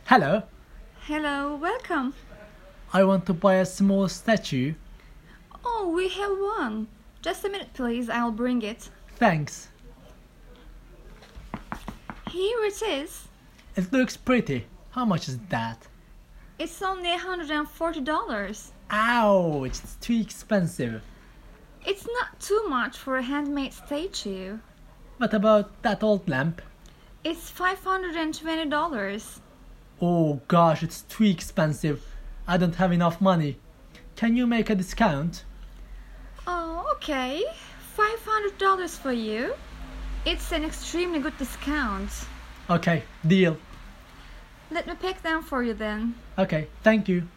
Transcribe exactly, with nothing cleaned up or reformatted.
Hello, Hello, welcome. I want to buy a small statue. Oh, we have one. Just a minute, please. I'll bring it. Thanks. Here it is. It looks pretty. How much is that? It's only one hundred forty dollars. Ouch, it's too expensive. It's not too much for a handmade statue. What about that old lamp? It's five hundred twenty dollars. Oh gosh, it's too expensive. I don't have enough money. Can you make a discount? Oh, okay. five hundred dollars for you. It's an extremely good discount. Okay, deal. Let me pick them for you then. Okay, thank you.